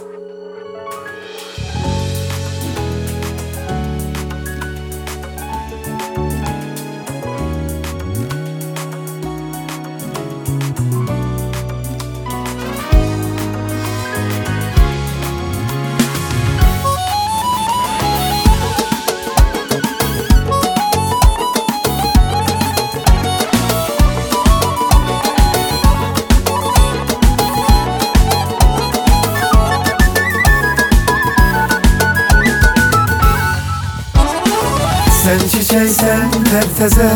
Sen çiçeksen terteze,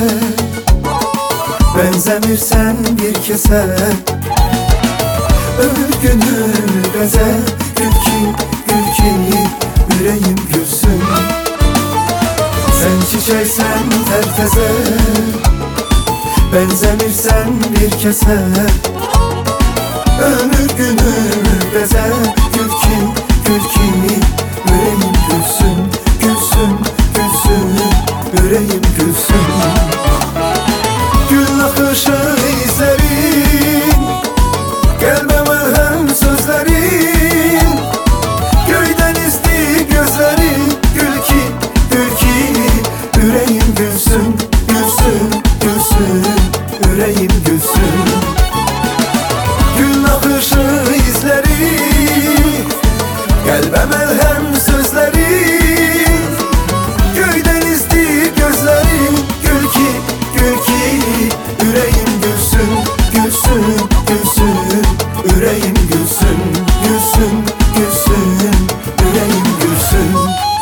benzemirsen bir kese. Ömür gönül beze, gül ki yüreğim gülsün. Sen çiçeksen terteze, benzemirsen bir kese. Ömür gönül beze, gül ki yüreğim gülsün, gülsün, gülsün, yüreğim gülsün. Gül akışı izlerin, kalbime hem sözlerin. Göyden isti gözlerin, gül ki yüreğim gülsün, gülsün, gülsün, yüreğim gülsün. Gül akışı izlerin, kalbime hem sözlerin. Göyden isti gözlerin, gül ki yüreğim gülsün, gülsün, gülsün, yüreğim gülsün, gülsün, gülsün, yüreğim gülsün.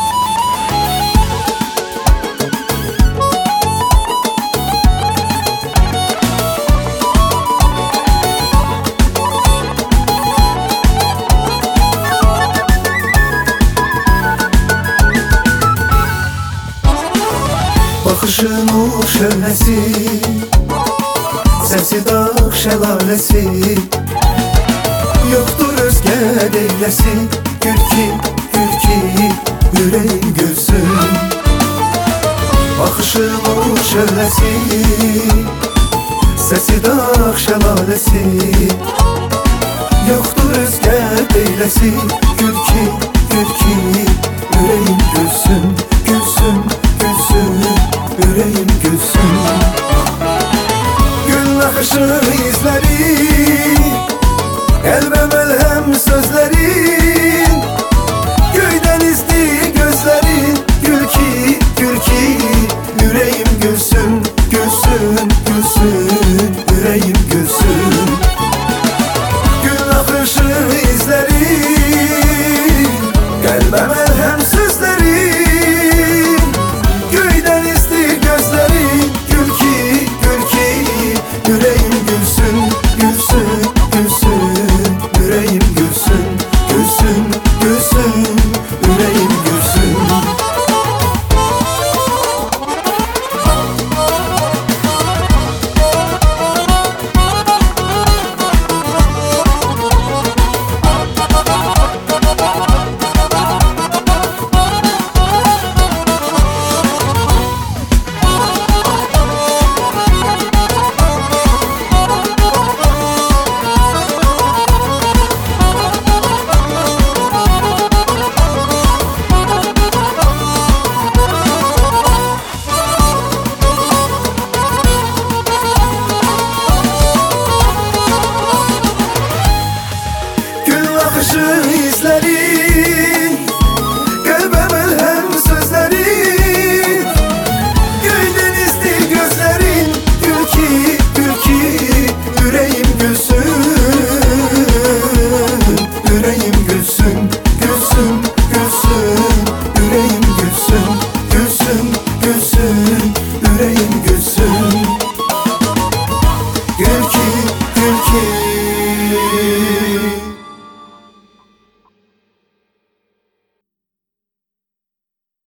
Bakışın o şölesi, sesi dağ şelalesi. Yoktur özge deylesi, gül ki yüreğim gülsün. Bakışın o şölesi, sesi dağ şelalesi. Yoktur özge deylesi, gül ki yüreğim gülsün, gülsün, gülsün, yüreğim gülsün. Gül akışı izleri, elbem elhem sözlerin. Göyden isti gözlerin, gül ki yüreğim gülsün, gülsün, gülsün, yüreğim gülsün. Gül akışı izleri, elbem elhem sözlerin. Göyden isti gözlerin, gül ki yüreğim gülsün, gülsün, gülsün, yüreğim gülsün, gülsün, gülsün, yüreğim gülsün. Akışı izlerin, kalbime elhem sözlerin. Göyden isti gözlerin, gül ki yüreğim gülsün, yüreğim gülsün, gülsün, gülsün, yüreğim gülsün, gülsün, gülsün, yüreğim gülsün. Gül ki